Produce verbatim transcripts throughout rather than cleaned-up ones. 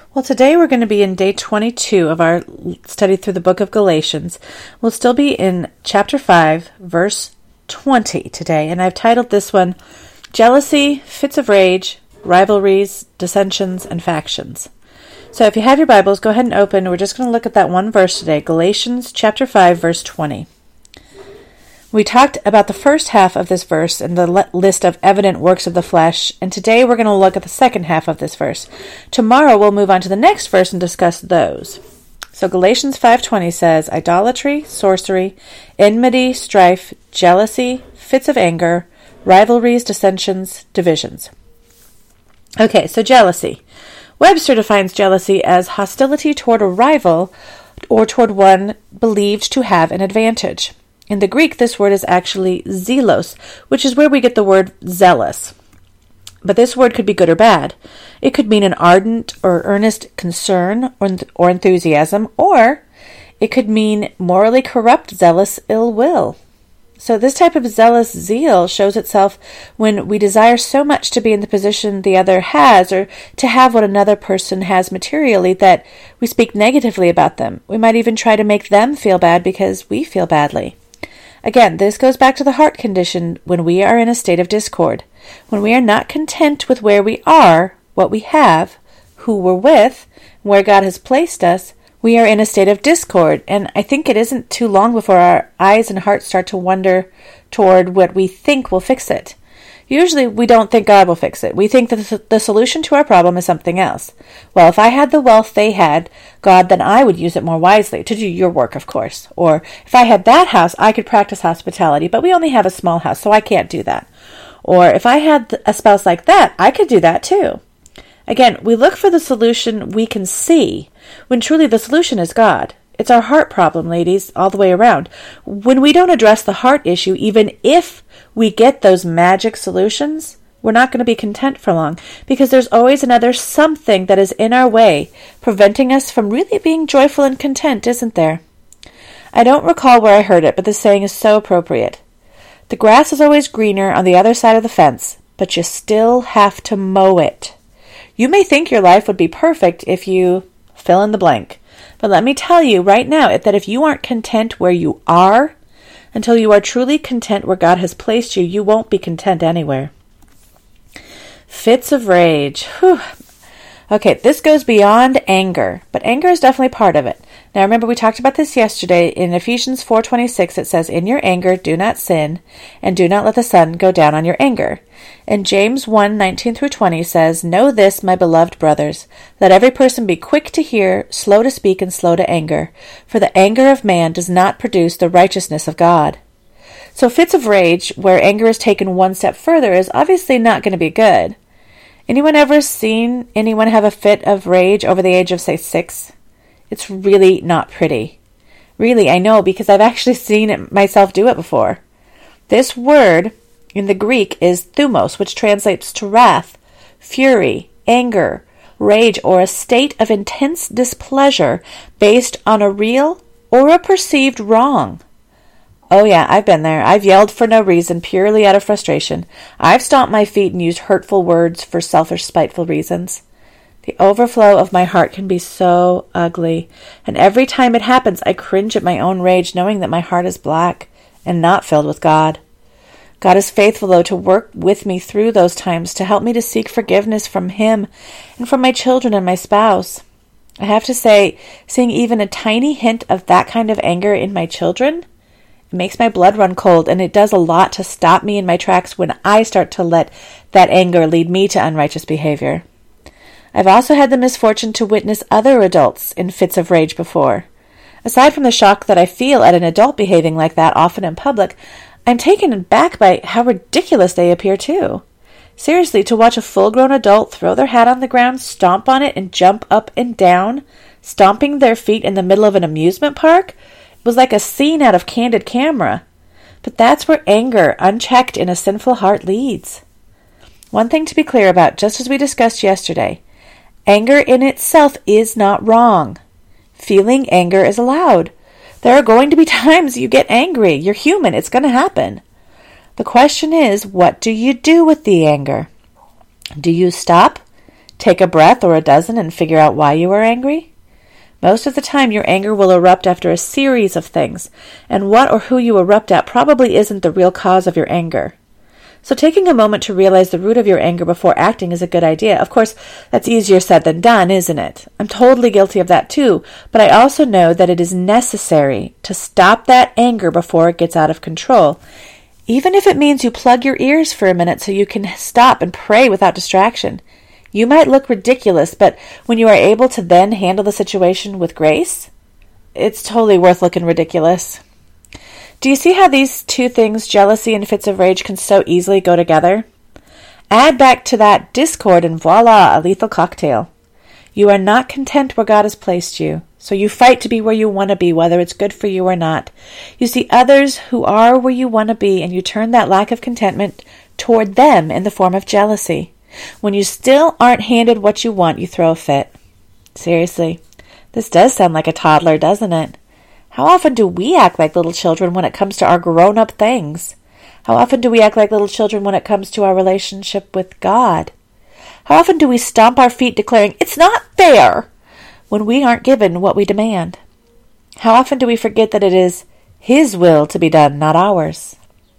Well, today we're going to be in day twenty-two of our study through the book of Galatians. We'll still be in chapter five, verse twenty today, and I've titled this one, Jealousy, Fits of Rage, Rivalries, Dissensions, and Factions. So if you have your Bibles, go ahead and open. We're just going to look at that one verse today, Galatians chapter five, verse twenty. We talked about the first half of this verse in the list of evident works of the flesh, and today we're going to look at the second half of this verse. Tomorrow we'll move on to the next verse and discuss those. So Galatians five twenty says, idolatry, sorcery, enmity, strife, jealousy, fits of anger, rivalries, dissensions, divisions. Okay, so jealousy. Webster defines jealousy as hostility toward a rival or toward one believed to have an advantage. In the Greek, this word is actually zelos, which is where we get the word zealous. But this word could be good or bad. It could mean an ardent or earnest concern or, or enthusiasm, or it could mean morally corrupt, zealous ill will. So this type of zealous zeal shows itself when we desire so much to be in the position the other has or to have what another person has materially that we speak negatively about them. We might even try to make them feel bad because we feel badly. Again, this goes back to the heart condition when we are in a state of discord. When we are not content with where we are, what we have, who we're with, where God has placed us, we are in a state of discord. And I think it isn't too long before our eyes and hearts start to wander toward what we think will fix it. Usually we don't think God will fix it. We think that the solution to our problem is something else. Well, if I had the wealth they had, God, then I would use it more wisely, to do your work, of course. Or if I had that house, I could practice hospitality, but we only have a small house, so I can't do that. Or if I had a spouse like that, I could do that too. Again, we look for the solution we can see, when truly the solution is God. It's our heart problem, ladies, all the way around. When we don't address the heart issue, even if we get those magic solutions, we're not going to be content for long, because there's always another something that is in our way, preventing us from really being joyful and content, isn't there? I don't recall where I heard it, but the saying is so appropriate. The grass is always greener on the other side of the fence, but you still have to mow it. You may think your life would be perfect if you fill in the blank. But let me tell you right now that if you aren't content where you are, until you are truly content where God has placed you, you won't be content anywhere. Fits of rage. Whew. Okay, this goes beyond anger, but anger is definitely part of it. Now remember, we talked about this yesterday. In Ephesians four twenty-six, it says, in your anger do not sin, and do not let the sun go down on your anger. And James one nineteen through twenty says, know this, my beloved brothers, let every person be quick to hear, slow to speak, and slow to anger, for the anger of man does not produce the righteousness of God. So fits of rage, where anger is taken one step further, is obviously not going to be good. Anyone ever seen anyone have a fit of rage over the age of, say, six? It's really not pretty. Really, I know, because I've actually seen it myself do it before. This word in the Greek is thumos, which translates to wrath, fury, anger, rage, or a state of intense displeasure based on a real or a perceived wrong. Oh yeah, I've been there. I've yelled for no reason, purely out of frustration. I've stomped my feet and used hurtful words for selfish, spiteful reasons. The overflow of my heart can be so ugly, and every time it happens, I cringe at my own rage, knowing that my heart is black and not filled with God. God is faithful, though, to work with me through those times, to help me to seek forgiveness from Him and from my children and my spouse. I have to say, seeing even a tiny hint of that kind of anger in my children, it makes my blood run cold, and it does a lot to stop me in my tracks when I start to let that anger lead me to unrighteous behavior. I've also had the misfortune to witness other adults in fits of rage before. Aside from the shock that I feel at an adult behaving like that, often in public, I'm taken aback by how ridiculous they appear too. Seriously, to watch a full-grown adult throw their hat on the ground, stomp on it, and jump up and down, stomping their feet in the middle of an amusement park, was like a scene out of Candid Camera. But that's where anger, unchecked in a sinful heart, leads. One thing to be clear about, just as we discussed yesterday, anger in itself is not wrong. Feeling anger is allowed. There are going to be times you get angry. You're human. It's going to happen. The question is, what do you do with the anger? Do you stop? Take a breath or a dozen and figure out why you are angry? Most of the time, your anger will erupt after a series of things, and what or who you erupt at probably isn't the real cause of your anger. So taking a moment to realize the root of your anger before acting is a good idea. Of course, that's easier said than done, isn't it? I'm totally guilty of that too, but I also know that it is necessary to stop that anger before it gets out of control, even if it means you plug your ears for a minute so you can stop and pray without distraction. You might look ridiculous, but when you are able to then handle the situation with grace, it's totally worth looking ridiculous. Do you see how these two things, jealousy and fits of rage, can so easily go together? Add back to that discord and voila, a lethal cocktail. You are not content where God has placed you, so you fight to be where you want to be, whether it's good for you or not. You see others who are where you want to be, and you turn that lack of contentment toward them in the form of jealousy. When you still aren't handed what you want, you throw a fit. Seriously, this does sound like a toddler, doesn't it? How often do we act like little children when it comes to our grown-up things? How often do we act like little children when it comes to our relationship with God? How often do we stomp our feet declaring, "It's not fair," when we aren't given what we demand? How often do we forget that it is His will to be done, not ours?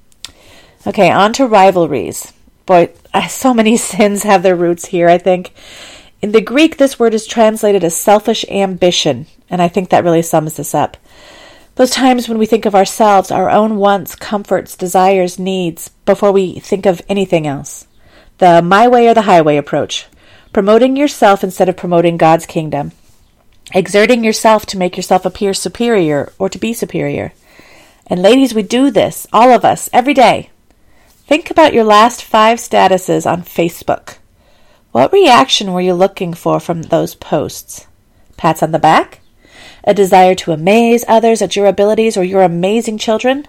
Okay, on to rivalries. Boy, so many sins have their roots here, I think. In the Greek, this word is translated as selfish ambition, and I think that really sums this up. Those times when we think of ourselves, our own wants, comforts, desires, needs, before we think of anything else. The my way or the highway approach. Promoting yourself instead of promoting God's kingdom. Exerting yourself to make yourself appear superior or to be superior. And ladies, we do this, all of us, every day. Think about your last five statuses on Facebook. What reaction were you looking for from those posts? Pats on the back? A desire to amaze others at your abilities or your amazing children?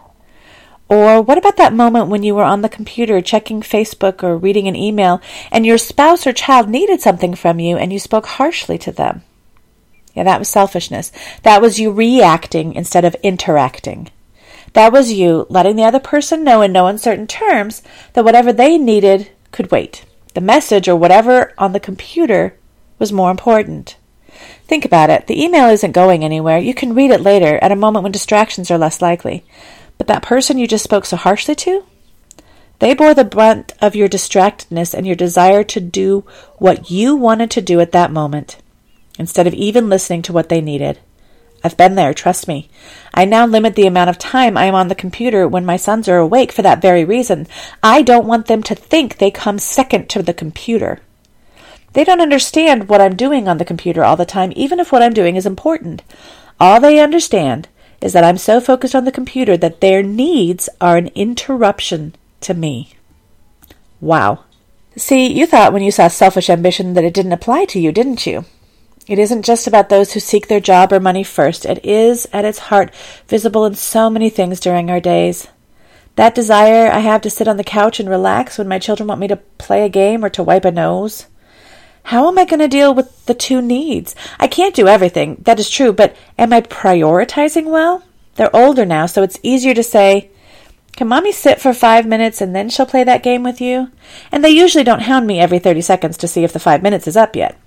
Or what about that moment when you were on the computer checking Facebook or reading an email and your spouse or child needed something from you and you spoke harshly to them? Yeah, that was selfishness. That was you reacting instead of interacting. That was you letting the other person know in no uncertain terms that whatever they needed could wait. The message or whatever on the computer was more important. Think about it. The email isn't going anywhere. You can read it later at a moment when distractions are less likely. But that person you just spoke so harshly to? They bore the brunt of your distractedness and your desire to do what you wanted to do at that moment, instead of even listening to what they needed. I've been there, trust me. I now limit the amount of time I am on the computer when my sons are awake for that very reason. I don't want them to think they come second to the computer. They don't understand what I'm doing on the computer all the time, even if what I'm doing is important. All they understand is that I'm so focused on the computer that their needs are an interruption to me. Wow. See, you thought when you saw selfish ambition that it didn't apply to you, didn't you? It isn't just about those who seek their job or money first. It is, at its heart, visible in so many things during our days. That desire I have to sit on the couch and relax when my children want me to play a game or to wipe a nose. How am I going to deal with the two needs? I can't do everything, that is true, but am I prioritizing well? They're older now, so it's easier to say, "Can Mommy sit for five minutes and then she'll play that game with you?" And they usually don't hound me every thirty seconds to see if the five minutes is up yet.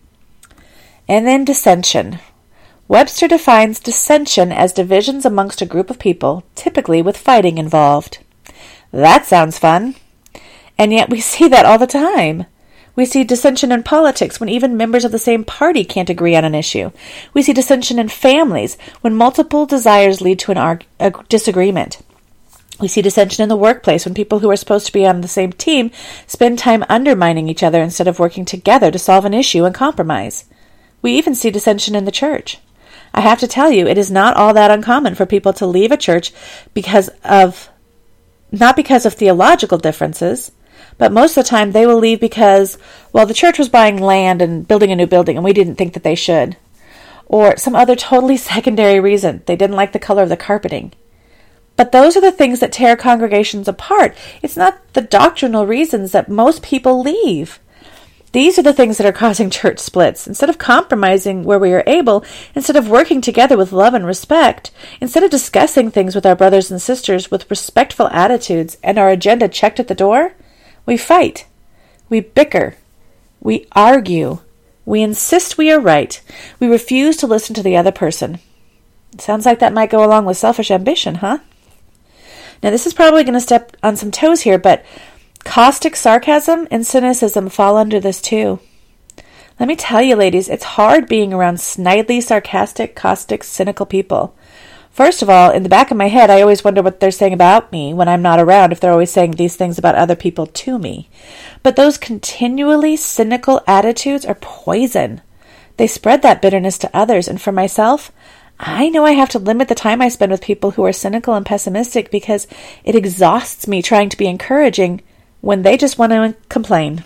And then dissension. Webster defines dissension as divisions amongst a group of people, typically with fighting involved. That sounds fun. And yet we see that all the time. We see dissension in politics when even members of the same party can't agree on an issue. We see dissension in families when multiple desires lead to an arg- a disagreement. We see dissension in the workplace when people who are supposed to be on the same team spend time undermining each other instead of working together to solve an issue and compromise. We even see dissension in the church. I have to tell you, it is not all that uncommon for people to leave a church because of, not because of theological differences, but most of the time they will leave because, well, the church was buying land and building a new building and we didn't think that they should. Or some other totally secondary reason. They didn't like the color of the carpeting. But those are the things that tear congregations apart. It's not the doctrinal reasons that most people leave. These are the things that are causing church splits. Instead of compromising where we are able, instead of working together with love and respect, instead of discussing things with our brothers and sisters with respectful attitudes and our agenda checked at the door, we fight. We bicker. We argue. We insist we are right. We refuse to listen to the other person. Sounds like that might go along with selfish ambition, huh? Now, this is probably going to step on some toes here, but caustic sarcasm and cynicism fall under this too. Let me tell you, ladies, it's hard being around snidely, sarcastic, caustic, cynical people. First of all, in the back of my head, I always wonder what they're saying about me when I'm not around, if they're always saying these things about other people to me. But those continually cynical attitudes are poison. They spread that bitterness to others, and for myself, I know I have to limit the time I spend with people who are cynical and pessimistic because it exhausts me trying to be encouraging when they just want to complain.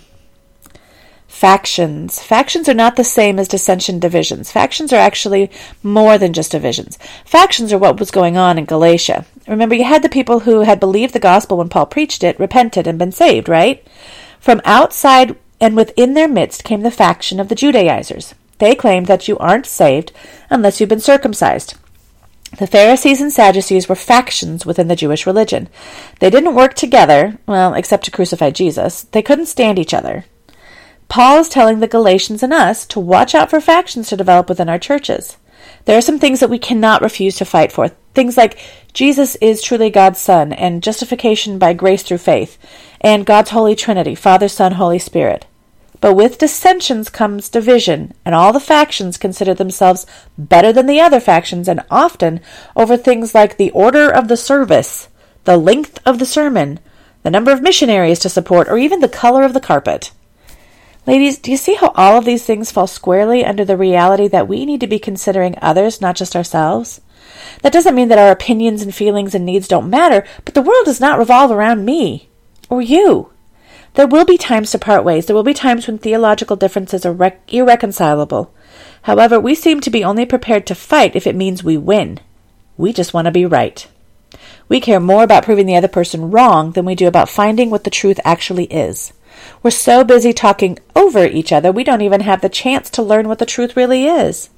Factions. Factions are not the same as dissension divisions. Factions are actually more than just divisions. Factions are what was going on in Galatia. Remember, you had the people who had believed the gospel when Paul preached it, repented, and been saved, right? From outside and within their midst came the faction of the Judaizers. They claimed that you aren't saved unless you've been circumcised. The Pharisees and Sadducees were factions within the Jewish religion. They didn't work together, well, except to crucify Jesus. They couldn't stand each other. Paul is telling the Galatians and us to watch out for factions to develop within our churches. There are some things that we cannot refuse to fight for. Things like Jesus is truly God's Son, and justification by grace through faith, and God's Holy Trinity, Father, Son, Holy Spirit. But with dissensions comes division, and all the factions consider themselves better than the other factions, and often over things like the order of the service, the length of the sermon, the number of missionaries to support, or even the color of the carpet. Ladies, do you see how all of these things fall squarely under the reality that we need to be considering others, not just ourselves? That doesn't mean that our opinions and feelings and needs don't matter, but the world does not revolve around me or you. There will be times to part ways. There will be times when theological differences are rec- irreconcilable. However, we seem to be only prepared to fight if it means we win. We just want to be right. We care more about proving the other person wrong than we do about finding what the truth actually is. We're so busy talking over each other, we don't even have the chance to learn what the truth really is.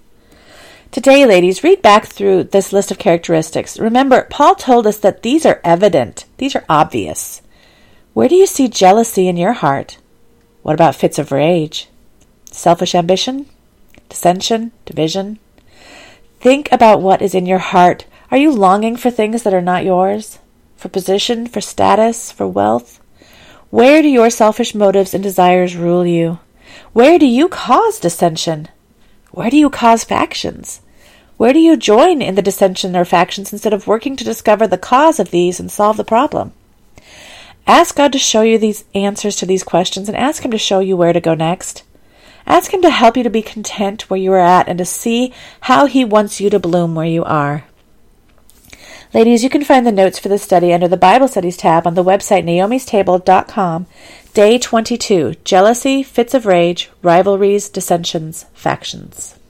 Today, ladies, read back through this list of characteristics. Remember, Paul told us that these are evident. These are obvious. Where do you see jealousy in your heart? What about fits of rage? Selfish ambition? Dissension? Division? Think about what is in your heart. Are you longing for things that are not yours? For position? For status? For wealth? Where do your selfish motives and desires rule you? Where do you cause dissension? Where do you cause factions? Where do you join in the dissension or factions instead of working to discover the cause of these and solve the problem? Ask God to show you these answers to these questions and ask Him to show you where to go next. Ask Him to help you to be content where you are at and to see how He wants you to bloom where you are. Ladies, you can find the notes for this study under the Bible Studies tab on the website naomis table dot com. Day twenty-two, Jealousy, Fits of Rage, Rivalries, Dissensions, Factions.